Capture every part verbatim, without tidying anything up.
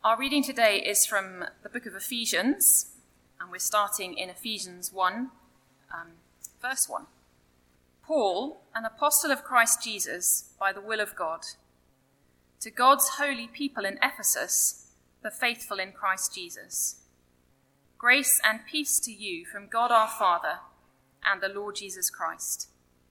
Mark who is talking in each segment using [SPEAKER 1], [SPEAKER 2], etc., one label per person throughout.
[SPEAKER 1] Our reading today is from the book of Ephesians, and we're starting in Ephesians one, um, verse one. Paul, an apostle of Christ Jesus, by the will of God, to God's holy people in Ephesus, the faithful in Christ Jesus. Grace and peace to you from God our Father and the Lord Jesus Christ.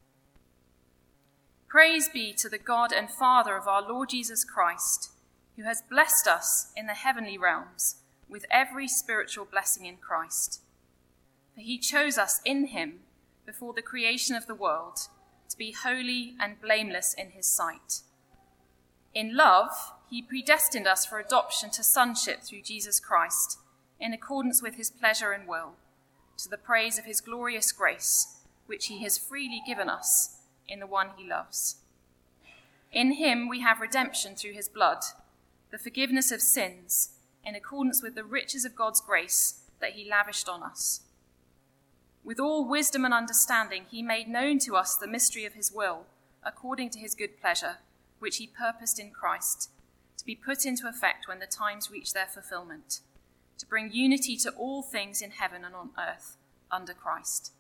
[SPEAKER 1] Praise be to the God and Father of our Lord Jesus Christ, who has blessed us in the heavenly realms with every spiritual blessing in Christ. For he chose us in him before the creation of the world to be holy and blameless in his sight. In love, he predestined us for adoption to sonship through Jesus Christ, in accordance with his pleasure and will, to the praise of his glorious grace, which he has freely given us in the one he loves. In him we have redemption through his blood, the forgiveness of sins, in accordance with the riches of God's grace that he lavished on us. With all wisdom and understanding, he made known to us the mystery of his will, according to his good pleasure, which he purposed in Christ, to be put into effect when the times reach their fulfillment, to bring unity to all things in heaven and on earth under Christ.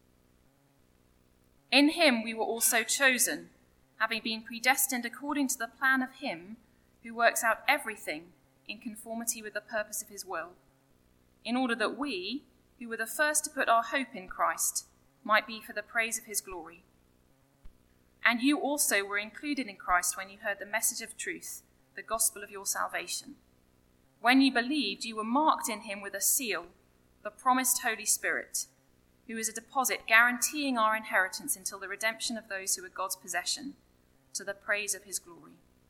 [SPEAKER 1] In him we were also chosen, having been predestined according to the plan of him who works out everything in conformity with the purpose of his will, in order that we, who were the first to put our hope in Christ, might be for the praise of his glory. And you also were included in Christ when you heard the message of truth, the gospel of your salvation. When you believed, you were marked in him with a seal, the promised Holy Spirit, who is a deposit guaranteeing our inheritance until the redemption of those who are God's possession, to the praise of his glory.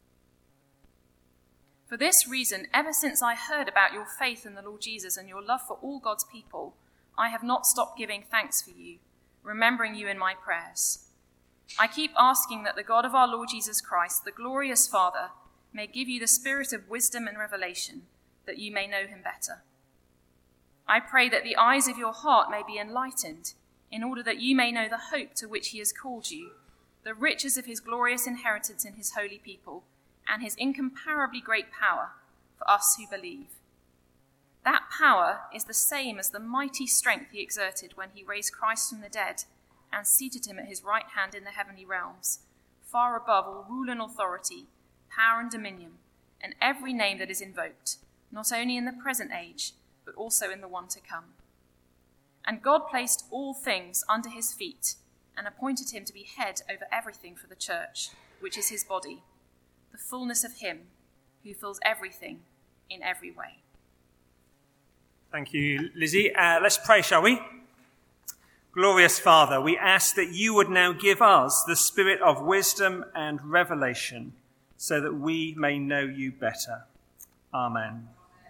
[SPEAKER 1] For this reason, ever since I heard about your faith in the Lord Jesus and your love for all God's people, I have not stopped giving thanks for you, remembering you in my prayers. I keep asking that the God of our Lord Jesus Christ, the glorious Father, may give you the spirit of wisdom and revelation, that you may know him better. I pray that the eyes of your heart may be enlightened, in order that you may know the hope to which he has called you, the riches of his glorious inheritance in his holy people, and his incomparably great power for us who believe. That power is the same as the mighty strength he exerted when he raised Christ from the dead and seated him at his right hand in the heavenly realms, far above all rule and authority, power and dominion, and every name that is invoked, not only in the present age, but also in the one to come. And God placed all things under his feet and appointed him to be head over everything for the church, which is his body, the fullness of him who fills everything in every way.
[SPEAKER 2] Thank you, Lizzie. Uh, let's pray, shall we? Glorious Father, we ask that you would now give us the spirit of wisdom and revelation so that we may know you better. Amen.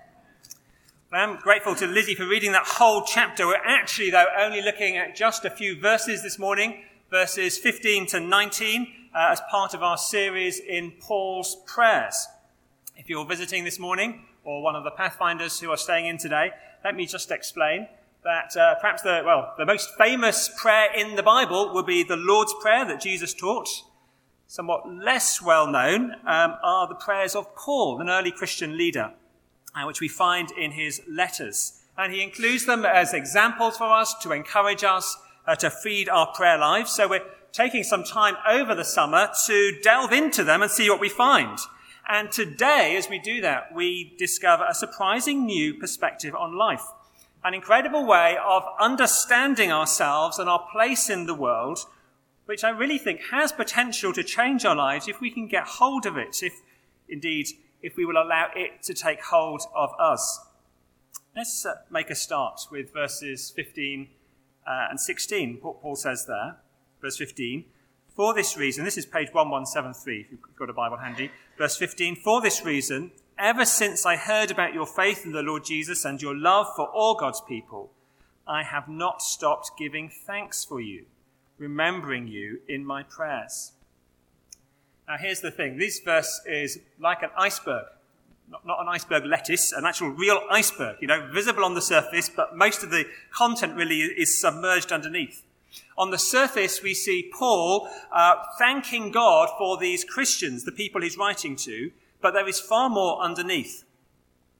[SPEAKER 2] I'm grateful to Lizzie for reading that whole chapter. We're actually, though, only looking at just a few verses this morning, verses fifteen to nineteen, uh, as part of our series in Paul's prayers. If you're visiting this morning, or one of the Pathfinders who are staying in today, let me just explain that uh, perhaps the, well, the most famous prayer in the Bible would be the Lord's Prayer that Jesus taught. Somewhat less well known um, are the prayers of Paul, an early Christian leader, uh, which we find in his letters. And he includes them as examples for us to encourage us uh, to feed our prayer lives. So we're taking some time over the summer to delve into them and see what we find. And today, as we do that, we discover a surprising new perspective on life, an incredible way of understanding ourselves and our place in the world, which I really think has potential to change our lives if we can get hold of it, if indeed, if we will allow it to take hold of us. Let's uh, make a start with verses fifteen uh, and sixteen. What Paul says there, verse fifteen, for this reason, this is page eleven seventy-three, if you've got a Bible handy, verse fifteen, for this reason, ever since I heard about your faith in the Lord Jesus and your love for all God's people, I have not stopped giving thanks for you, remembering you in my prayers. Now here's the thing, this verse is like an iceberg, not, not an iceberg lettuce, an actual real iceberg, you know, visible on the surface, but most of the content really is submerged underneath. On the surface, we see Paul uh, thanking God for these Christians, the people he's writing to, but there is far more underneath.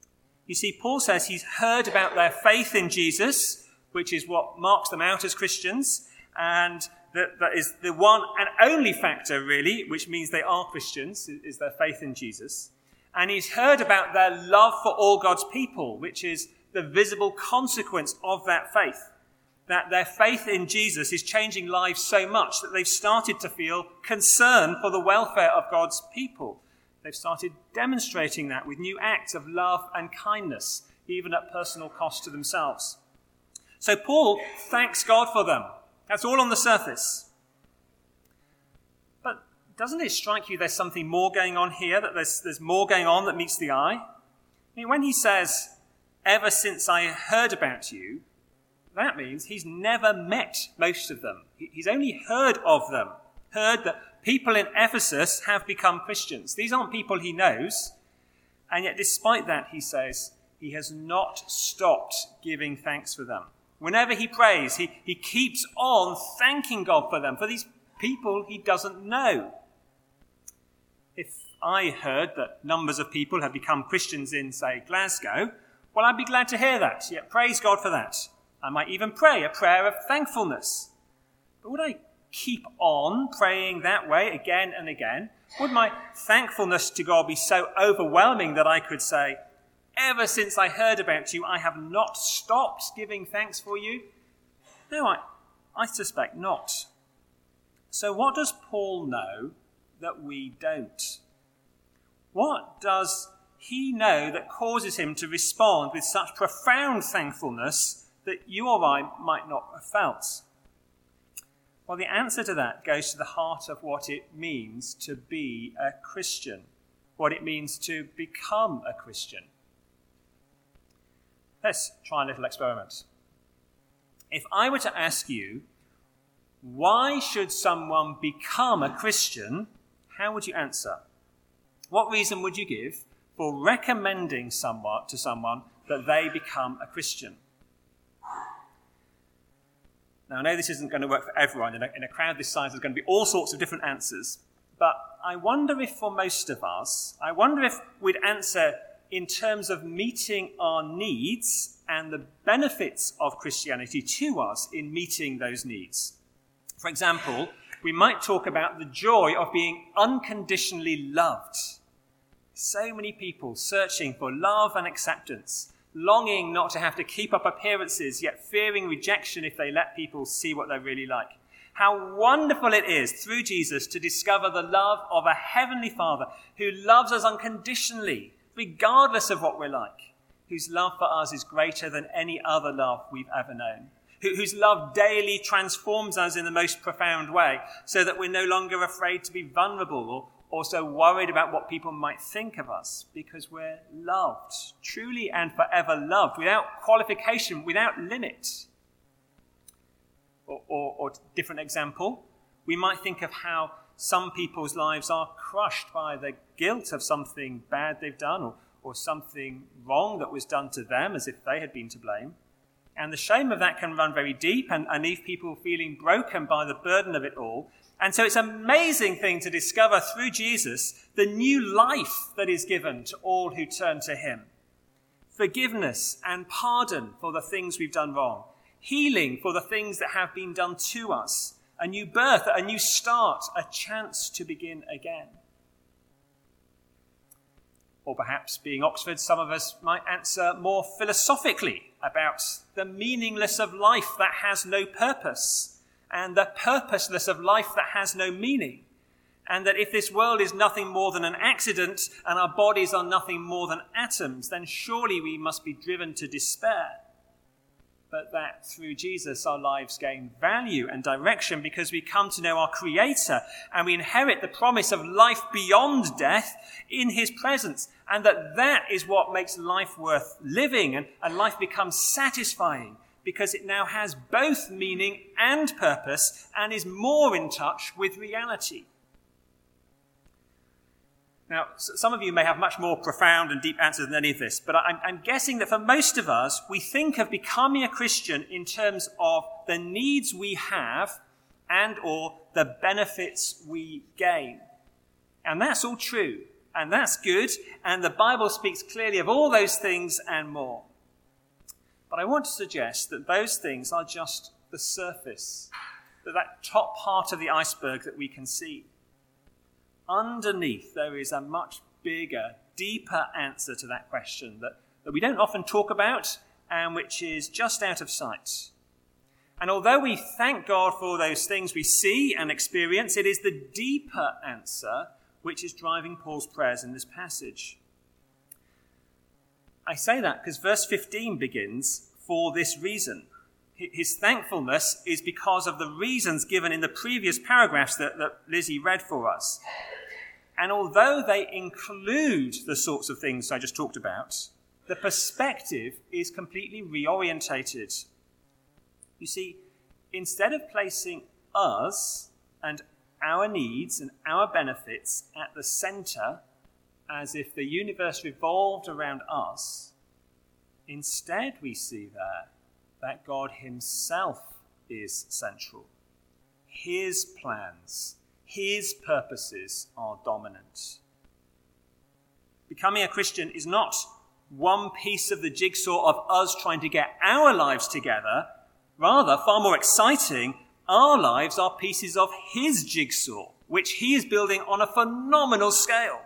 [SPEAKER 2] You see, Paul says he's heard about their faith in Jesus, which is what marks them out as Christians, and that, that is the one and only factor, really, which means they are Christians, is their faith in Jesus. And he's heard about their love for all God's people, which is the visible consequence of that faith. That their faith in Jesus is changing lives so much that they've started to feel concern for the welfare of God's people. They've started demonstrating that with new acts of love and kindness, even at personal cost to themselves. So Paul thanks God for them. That's all on the surface. But doesn't it strike you there's something more going on here, that there's, there's more going on that meets the eye? I mean, when he says, ever since I heard about you, that means he's never met most of them. He's only heard of them, heard that people in Ephesus have become Christians. These aren't people he knows. And yet despite that, he says, he has not stopped giving thanks for them. Whenever he prays, he, he keeps on thanking God for them, for these people he doesn't know. If I heard that numbers of people have become Christians in, say, Glasgow, well, I'd be glad to hear that. Yeah, praise God for that. I might even pray a prayer of thankfulness. But would I keep on praying that way again and again? Would my thankfulness to God be so overwhelming that I could say, ever since I heard about you, I have not stopped giving thanks for you? No, I, I suspect not. So what does Paul know that we don't? What does he know that causes him to respond with such profound thankfulness that you or I might not have felt? Well, the answer to that goes to the heart of what it means to be a Christian, what it means to become a Christian. Let's try a little experiment. If I were to ask you, why should someone become a Christian, how would you answer? What reason would you give for recommending someone to someone that they become a Christian? Now, I know this isn't going to work for everyone. In a, in a crowd this size, there's going to be all sorts of different answers. But I wonder if for most of us, I wonder if we'd answer in terms of meeting our needs and the benefits of Christianity to us in meeting those needs. For example, we might talk about the joy of being unconditionally loved. So many people searching for love and acceptance, longing not to have to keep up appearances, yet fearing rejection if they let people see what they're really like. How wonderful it is, through Jesus, to discover the love of a heavenly Father who loves us unconditionally, regardless of what we're like, whose love for us is greater than any other love we've ever known, whose love daily transforms us in the most profound way, so that we're no longer afraid to be vulnerable or also worried about what people might think of us, because we're loved, truly and forever loved, without qualification, without limit. Or, or, or different example, we might think of how some people's lives are crushed by the guilt of something bad they've done, or, or something wrong that was done to them, as if they had been to blame. And the shame of that can run very deep and, and leave people feeling broken by the burden of it all. And so it's an amazing thing to discover through Jesus the new life that is given to all who turn to him. Forgiveness and pardon for the things we've done wrong. Healing for the things that have been done to us. A new birth, a new start, a chance to begin again. Or perhaps, being Oxford, some of us might answer more philosophically about the meaningless of life that has no purpose, and the purposeless of life that has no meaning. And that if this world is nothing more than an accident and our bodies are nothing more than atoms, then surely we must be driven to despair. But that through Jesus our lives gain value and direction because we come to know our Creator and we inherit the promise of life beyond death in his presence. And that that is what makes life worth living, and, and life becomes satisfying, because it now has both meaning and purpose and is more in touch with reality. Now, some of you may have much more profound and deep answers than any of this, but I'm, I'm guessing that for most of us, we think of becoming a Christian in terms of the needs we have and or the benefits we gain. And that's all true. and that's good, and the Bible speaks clearly of all those things and more. But I want to suggest that those things are just the surface, that, that top part of the iceberg that we can see. Underneath, there is a much bigger, deeper answer to that question that, that we don't often talk about and which is just out of sight. And although we thank God for those things we see and experience, it is the deeper answer which is driving Paul's prayers in this passage. I say that because verse fifteen begins, "For this reason." His thankfulness is because of the reasons given in the previous paragraphs that, that Lizzie read for us. And although they include the sorts of things I just talked about, the perspective is completely reorientated. You see, instead of placing us and our needs and our benefits at the center, as if the universe revolved around us, instead we see there that God himself is central. His plans, his purposes are dominant. Becoming a Christian is not one piece of the jigsaw of us trying to get our lives together. Rather, far more exciting, our lives are pieces of his jigsaw, which he is building on a phenomenal scale.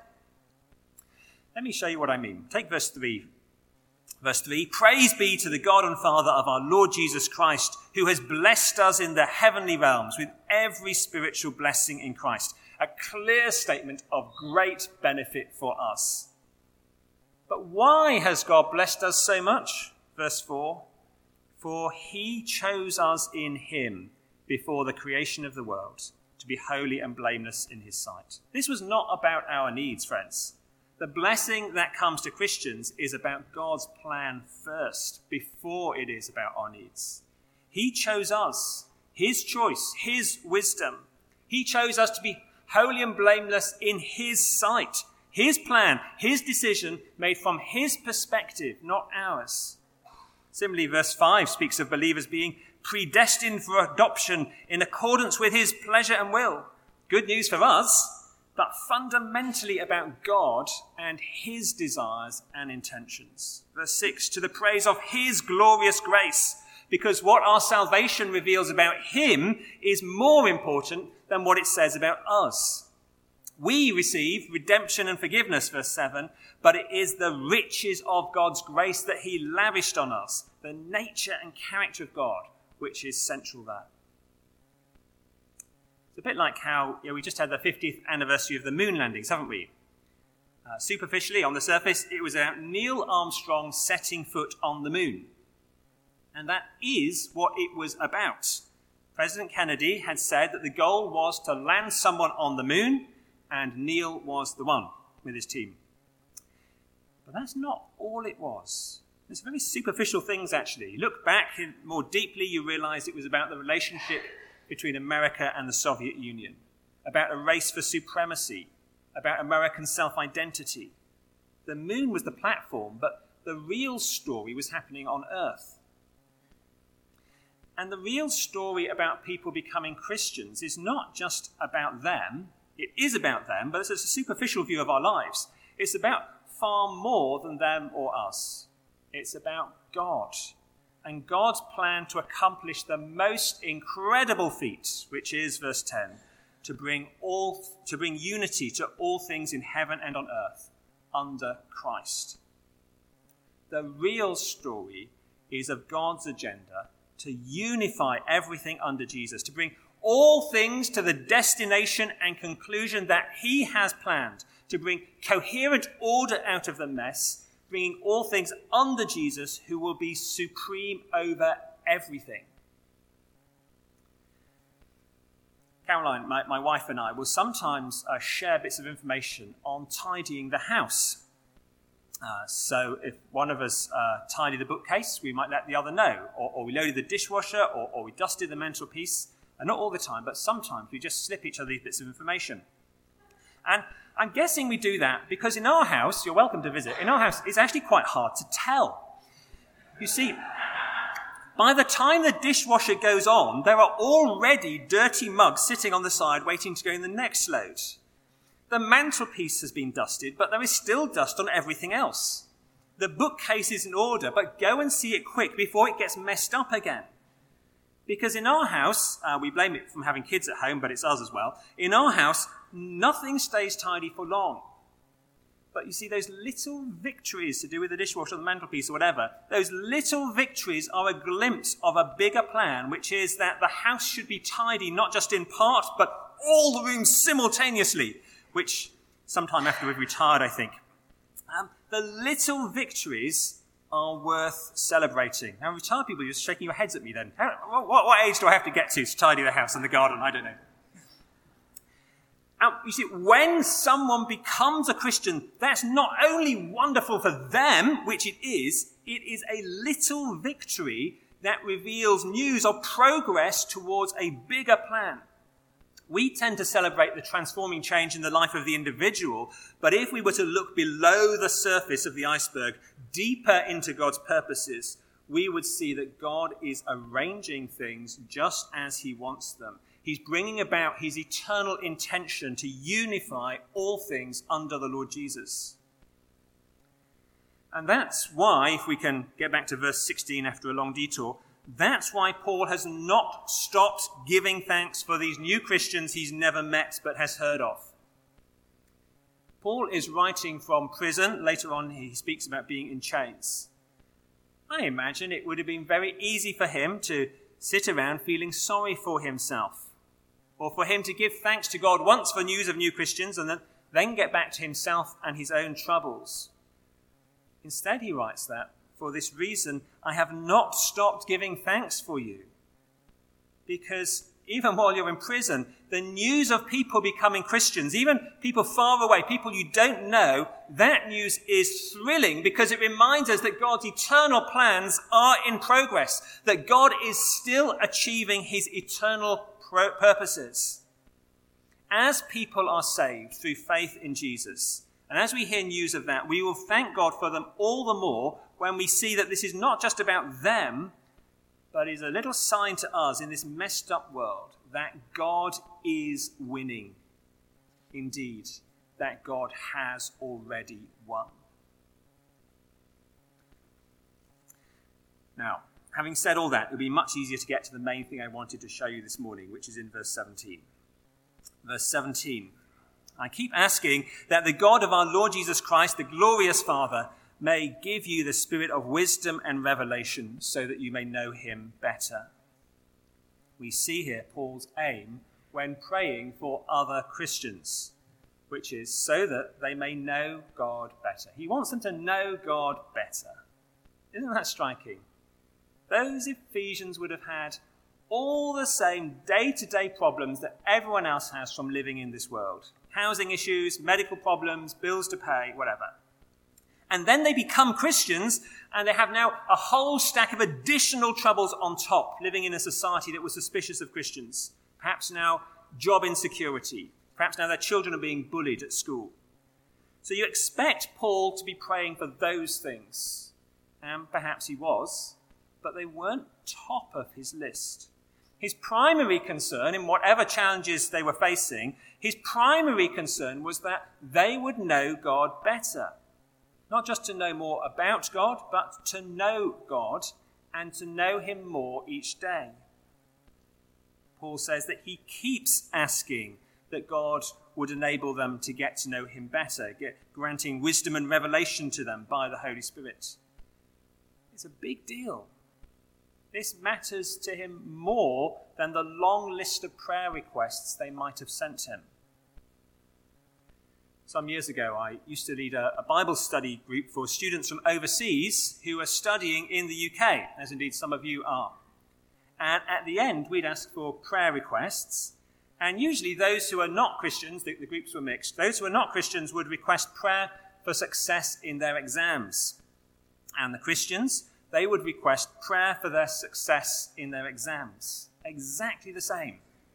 [SPEAKER 2] Let me show you what I mean. Take verse three. Verse three, "Praise be to the God and Father of our Lord Jesus Christ, who has blessed us in the heavenly realms with every spiritual blessing in Christ." A clear statement of great benefit for us. But why has God blessed us so much? Verse four, "For he chose us in him before the creation of the world to be holy and blameless in his sight." This was not about our needs, friends. The blessing that comes to Christians is about God's plan first, before it is about our needs. He chose us, his choice, his wisdom. He chose us to be holy and blameless in his sight. His plan, his decision, made from his perspective, not ours. Similarly, verse five speaks of believers being predestined for adoption in accordance with his pleasure and will. Good news for us, but fundamentally about God and his desires and intentions. Verse six, "To the praise of his glorious grace," because what our salvation reveals about him is more important than what it says about us. We receive redemption and forgiveness, verse seven, but it is the riches of God's grace that he lavished on us, the nature and character of God, which is central there. It's a bit like how you know, we just had the fiftieth anniversary of the moon landings, haven't we? Uh, superficially, on the surface, it was about Neil Armstrong setting foot on the moon. And that is what it was about. President Kennedy had said that the goal was to land someone on the moon, and Neil was the one with his team. But that's not all it was. There's very superficial things, actually. Look back more deeply, you realize it was about the relationship between America and the Soviet Union, about a race for supremacy, about American self-identity. The moon was the platform, but the real story was happening on Earth. And the real story about people becoming Christians is not just about them. It is about them, but it's a superficial view of our lives. It's about far more than them or us. It's about God and God's plan to accomplish the most incredible feat, which is, verse ten, to bring all to bring unity to all things in heaven and on earth under Christ. The real story is of God's agenda to unify everything under Jesus, to bring all things to the destination and conclusion that he has planned, to bring coherent order out of the mess, bringing all things under Jesus, who will be supreme over everything. Caroline, my, my wife and I will sometimes uh, share bits of information on tidying the house. Uh, so if one of us uh, tidied the bookcase, we might let the other know, or, or we loaded the dishwasher, or, or we dusted the mantelpiece. And not all the time, but sometimes we just slip each other these bits of information. And I'm guessing we do that because in our house, you're welcome to visit, in our house, it's actually quite hard to tell. You see, by the time the dishwasher goes on, there are already dirty mugs sitting on the side waiting to go in the next load. The mantelpiece has been dusted, but there is still dust on everything else. The bookcase is in order, but go and see it quick before it gets messed up again. Because in our house, uh, we blame it from having kids at home, but it's us as well. In our house, nothing stays tidy for long. But you see, those little victories to do with the dishwasher or the mantelpiece or whatever, those little victories are a glimpse of a bigger plan, which is that the house should be tidy, not just in part, but all the rooms simultaneously, which sometime after we've retired, I think. Um, the little victories are worth celebrating. Now, retired people, you're just shaking your heads at me then. How, what, what age do I have to get to to tidy the house and the garden? I don't know. Now, you see, when someone becomes a Christian, that's not only wonderful for them, which it is, it is a little victory that reveals news of progress towards a bigger plan. We tend to celebrate the transforming change in the life of the individual, but if we were to look below the surface of the iceberg, deeper into God's purposes, we would see that God is arranging things just as he wants them. He's bringing about his eternal intention to unify all things under the Lord Jesus. And that's why, if we can get back to verse sixteen after a long detour, that's why Paul has not stopped giving thanks for these new Christians he's never met but has heard of. Paul is writing from prison. Later on, he speaks about being in chains. I imagine it would have been very easy for him to sit around feeling sorry for himself, or for him to give thanks to God once for news of new Christians and then, then get back to himself and his own troubles. Instead, he writes that, for this reason, I have not stopped giving thanks for you. Because even while you're in prison, the news of people becoming Christians, even people far away, people you don't know, that news is thrilling because it reminds us that God's eternal plans are in progress, that God is still achieving his eternal pro- purposes. As people are saved through faith in Jesus, and as we hear news of that, we will thank God for them all the more when we see that this is not just about them, but is a little sign to us in this messed up world that God is winning. Indeed, that God has already won. Now, having said all that, it would be much easier to get to the main thing I wanted to show you this morning, which is in verse seventeen. Verse seventeen. I keep asking that the God of our Lord Jesus Christ, the glorious Father, may give you the spirit of wisdom and revelation so that you may know him better. We see here Paul's aim when praying for other Christians, which is so that they may know God better. He wants them to know God better. Isn't that striking? Those Ephesians would have had all the same day-to-day problems that everyone else has from living in this world. Housing issues, medical problems, bills to pay, whatever. And then they become Christians, and they have now a whole stack of additional troubles on top, living in a society that was suspicious of Christians. Perhaps now job insecurity. Perhaps now their children are being bullied at school. So you expect Paul to be praying for those things. And perhaps he was, but they weren't top of his list. His primary concern, in whatever challenges they were facing, his primary concern was that they would know God better. Not just to know more about God, but to know God and to know him more each day. Paul says that he keeps asking that God would enable them to get to know him better, get, granting wisdom and revelation to them by the Holy Spirit. It's a big deal. This matters to him more than the long list of prayer requests they might have sent him. Some years ago, I used to lead a, a Bible study group for students from overseas who are studying in the U K, as indeed some of you are. And at the end, we'd ask for prayer requests. And usually those who are not Christians, the, the groups were mixed, those who are not Christians would request prayer for success in their exams. And the Christians, they would request prayer for their success in their exams. Exactly the same.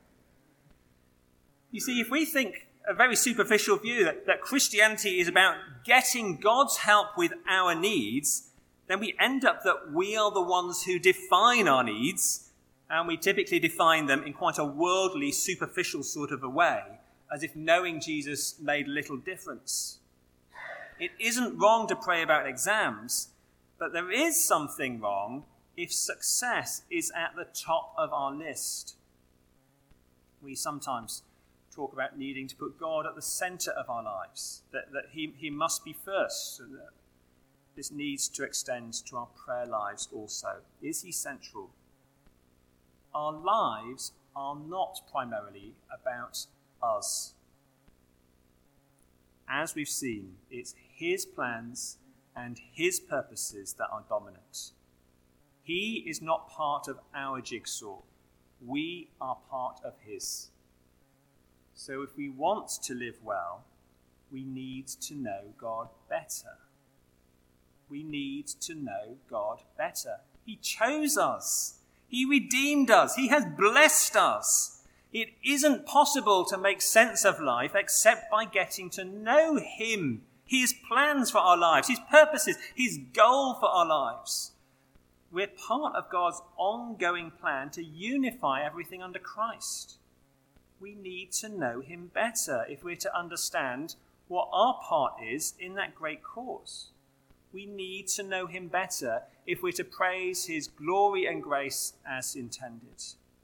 [SPEAKER 2] You see, if we think a very superficial view that, that Christianity is about getting God's help with our needs, then we end up that we are the ones who define our needs, and we typically define them in quite a worldly, superficial sort of a way, as if knowing Jesus made little difference. It isn't wrong to pray about exams, but there is something wrong if success is at the top of our list. We sometimes talk about needing to put God at the centre of our lives, that, that he, he must be first, and that this needs to extend to our prayer lives also. Is he central? Our lives are not primarily about us. As we've seen, it's his plans and his purposes that are dominant. He is not part of our jigsaw. We are part of his. So if we want to live well, we need to know God better. We need to know God better. He chose us. He redeemed us. He has blessed us. It isn't possible to make sense of life except by getting to know him, his plans for our lives, his purposes, his goal for our lives. We're part of God's ongoing plan to unify everything under Christ. We need to know him better if we're to understand what our part is in that great cause. We need to know him better if we're to praise his glory and grace as intended.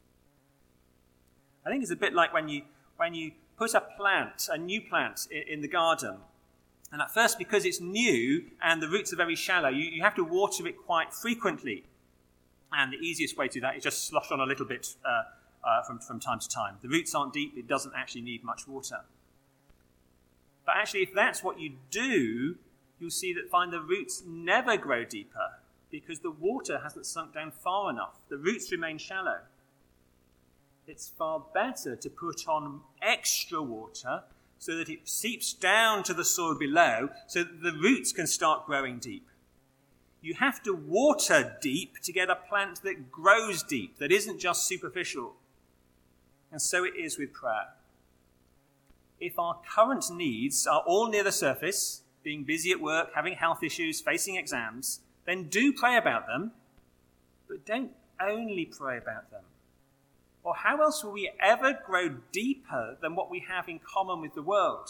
[SPEAKER 2] I think it's a bit like when you when you put a plant, a new plant in, in the garden. And at first, because it's new and the roots are very shallow, you, you have to water it quite frequently. And the easiest way to do that is just slosh on a little bit uh, uh, from, from time to time. The roots aren't deep, it doesn't actually need much water. But actually, if that's what you do, you'll see that find the roots never grow deeper because the water hasn't sunk down far enough. The roots remain shallow. It's far better to put on extra water so that it seeps down to the soil below so that the roots can start growing deep. You have to water deep to get a plant that grows deep, that isn't just superficial. And so it is with prayer. If our current needs are all near the surface, being busy at work, having health issues, facing exams, then do pray about them, but don't only pray about them. Or how else will we ever grow deeper than what we have in common with the world?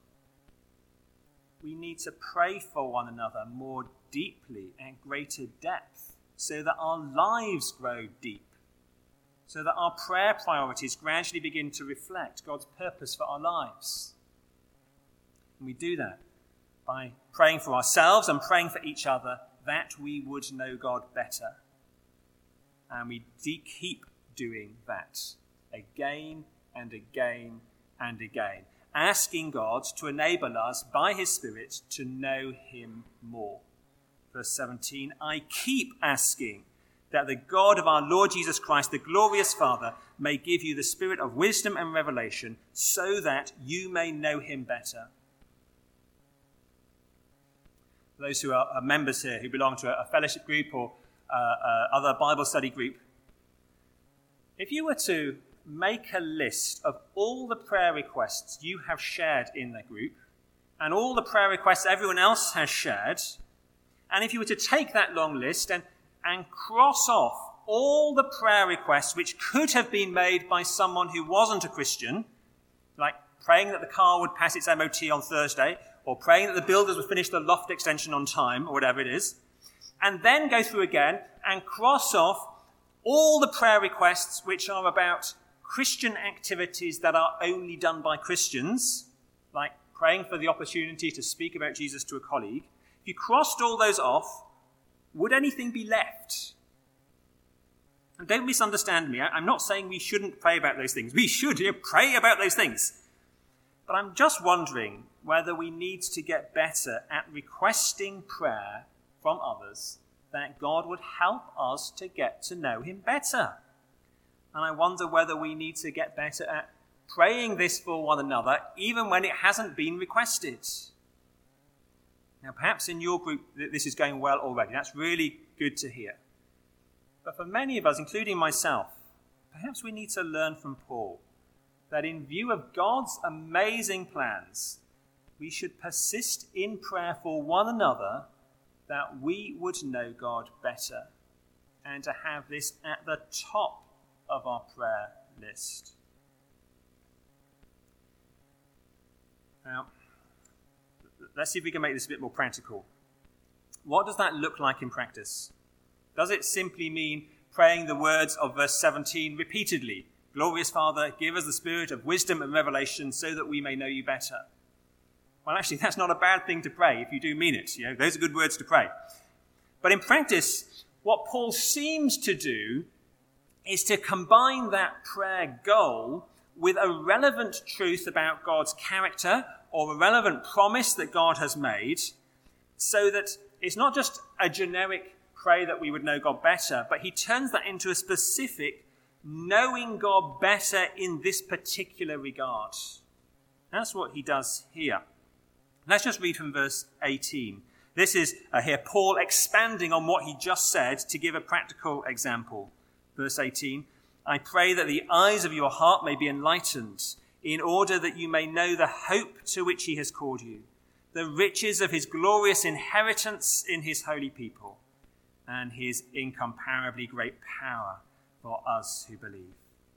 [SPEAKER 2] We need to pray for one another more deeply and greater depth so that our lives grow deep, so that our prayer priorities gradually begin to reflect God's purpose for our lives. And we do that by praying for ourselves and praying for each other that we would know God better. And we de- keep doing that again and again and again, asking God to enable us by his Spirit to know him more. Verse seventeen, I keep asking that the God of our Lord Jesus Christ, the glorious Father, may give you the spirit of wisdom and revelation so that you may know him better. Those who are members here who belong to a fellowship group or uh, uh, other Bible study group, if you were to make a list of all the prayer requests you have shared in the group and all the prayer requests everyone else has shared, and if you were to take that long list and, and cross off all the prayer requests which could have been made by someone who wasn't a Christian, like praying that the car would pass its M O T on Thursday, or praying that the builders would finish the loft extension on time, or whatever it is, and then go through again and cross off all the prayer requests which are about Christian activities that are only done by Christians, like praying for the opportunity to speak about Jesus to a colleague. If you crossed all those off, would anything be left? And don't misunderstand me. I'm not saying we shouldn't pray about those things. We should you know, pray about those things. But I'm just wondering whether we need to get better at requesting prayer from others that God would help us to get to know him better. And I wonder whether we need to get better at praying this for one another, even when it hasn't been requested. Now, perhaps in your group, this is going well already. That's really good to hear. But for many of us, including myself, perhaps we need to learn from Paul that in view of God's amazing plans, we should persist in prayer for one another that we would know God better, and to have this at the top of our prayer list. Now, let's see if we can make this a bit more practical. What does that look like in practice? Does it simply mean praying the words of verse seventeen repeatedly? Glorious Father, give us the spirit of wisdom and revelation so that we may know you better. Well, actually, that's not a bad thing to pray if you do mean it. You know, those are good words to pray. But in practice, what Paul seems to do is to combine that prayer goal with a relevant truth about God's character or a relevant promise that God has made, so that it's not just a generic pray that we would know God better, but he turns that into a specific knowing God better in this particular regard. That's what he does here. Let's just read from verse eighteen. This is uh, here Paul expanding on what he just said to give a practical example. Verse eighteen, I pray that the eyes of your heart may be enlightened, in order that you may know the hope to which he has called you, the riches of his glorious inheritance in his holy people, and his incomparably great power for us who believe.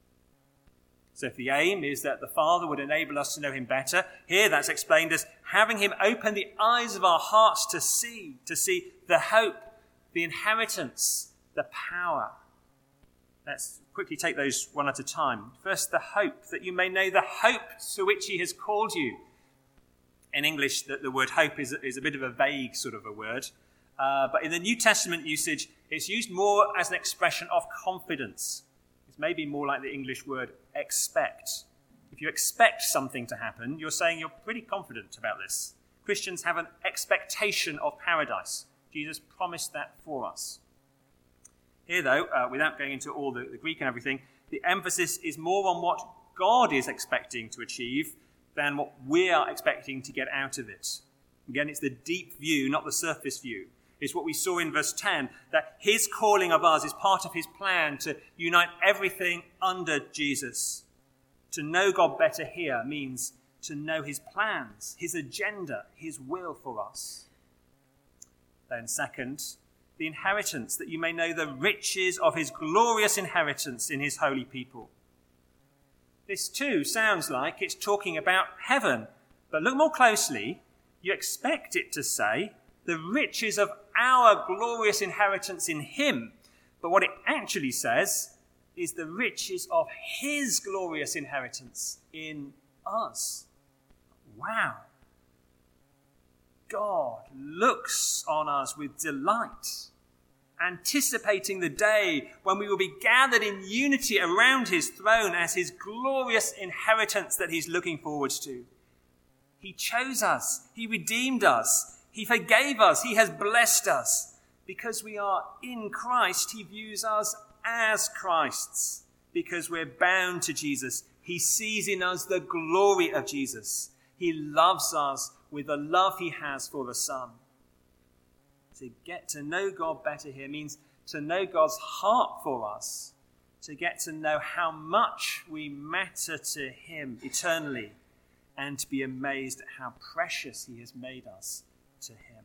[SPEAKER 2] So if the aim is that the Father would enable us to know him better, here that's explained as having him open the eyes of our hearts to see, to see the hope, the inheritance, the power. Let's quickly take those one at a time. First, the hope, that you may know the hope to which he has called you. In English, the, the word hope is, is a bit of a vague sort of a word. Uh, but in the New Testament usage, it's used more as an expression of confidence. It's maybe more like the English word expect. If you expect something to happen, you're saying you're pretty confident about this. Christians have an expectation of paradise. Jesus promised that for us. Here, though, uh, without going into all the, the Greek and everything, the emphasis is more on what God is expecting to achieve than what we are expecting to get out of it. Again, it's the deep view, not the surface view. It's what we saw in verse ten, that his calling of us is part of his plan to unite everything under Jesus. To know God better here means to know his plans, his agenda, his will for us. Then second, the inheritance, that you may know the riches of his glorious inheritance in his holy people. This too sounds like it's talking about heaven, but look more closely. You expect it to say the riches of our glorious inheritance in him. But what it actually says is the riches of his glorious inheritance in us. Wow. God looks on us with delight, anticipating the day when we will be gathered in unity around his throne as his glorious inheritance that he's looking forward to. He chose us. He redeemed us. He forgave us. He has blessed us. Because we are in Christ, he views us as Christ's. Because we're bound to Jesus, he sees in us the glory of Jesus. He loves us with the love he has for the Son. To get to know God better here means to know God's heart for us. To get to know how much we matter to him eternally. And to be amazed at how precious he has made us to him.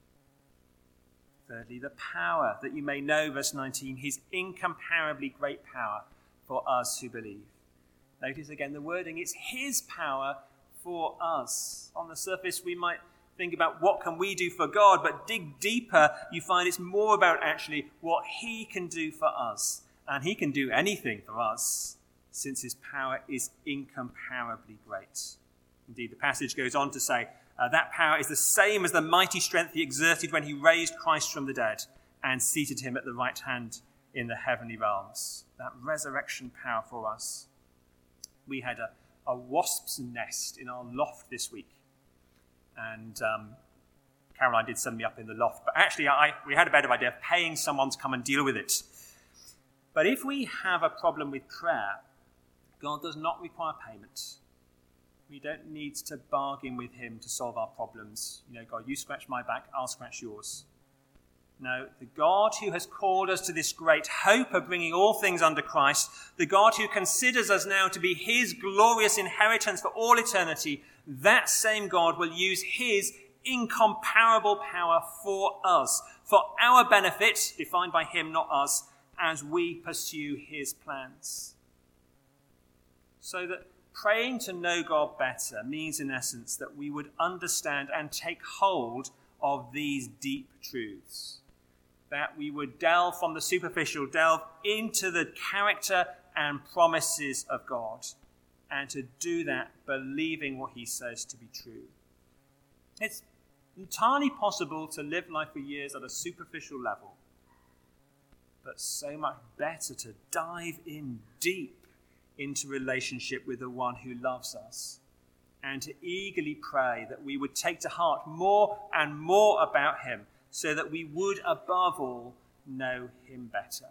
[SPEAKER 2] Thirdly, the power, that you may know, verse nineteen, his incomparably great power for us who believe. Notice again the wording, it's his power for us. On the surface, we might think about what can we do for God, but dig deeper, you find it's more about actually what he can do for us. And he can do anything for us, since his power is incomparably great. Indeed, the passage goes on to say, Uh, that power is the same as the mighty strength he exerted when he raised Christ from the dead and seated him at the right hand in the heavenly realms. That resurrection power for us. We had a, a wasp's nest in our loft this week. And um, Caroline did send me up in the loft. But actually, I, we had a better idea of paying someone to come and deal with it. But if we have a problem with prayer, God does not require payment. We don't need to bargain with him to solve our problems. You know, God, you scratch my back, I'll scratch yours. No, the God who has called us to this great hope of bringing all things under Christ, the God who considers us now to be his glorious inheritance for all eternity, that same God will use his incomparable power for us, for our benefit, defined by him, not us, as we pursue his plans. So that praying to know God better means, in essence, that we would understand and take hold of these deep truths. That we would delve from the superficial, delve into the character and promises of God, and to do that believing what he says to be true. It's entirely possible to live life for years at a superficial level, but so much better to dive in deep into relationship with the one who loves us, and to eagerly pray that we would take to heart more and more about him, so that we would above all know him better.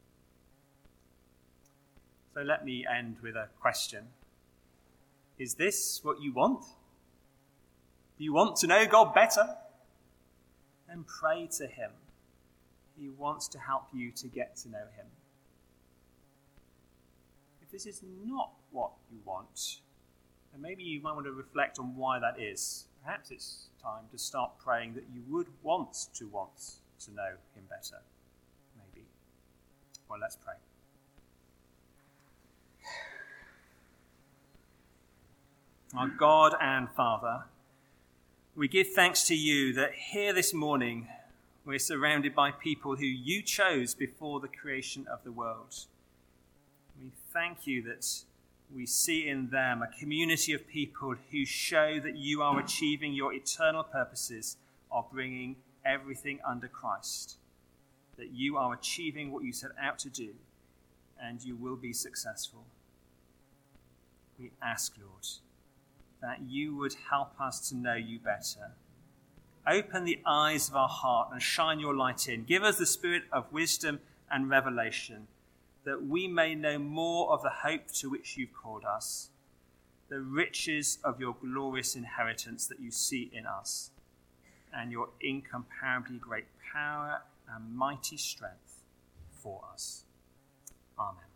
[SPEAKER 2] So let me end with a question. Is this what you want? Do you want to know God better? Then pray to him. He wants to help you to get to know him. If this is not what you want, then maybe you might want to reflect on why that is. Perhaps it's time to start praying that you would want to want to know him better. Maybe. Well, let's pray. Our God and Father, we give thanks to you that here this morning we're surrounded by people who you chose before the creation of the world. We thank you that we see in them a community of people who show that you are achieving your eternal purposes of bringing everything under Christ, that you are achieving what you set out to do, and you will be successful. We ask, Lord, that you would help us to know you better. Open the eyes of our heart and shine your light in. Give us the spirit of wisdom and revelation, that we may know more of the hope to which you've called us, the riches of your glorious inheritance that you see in us, and your incomparably great power and mighty strength for us. Amen.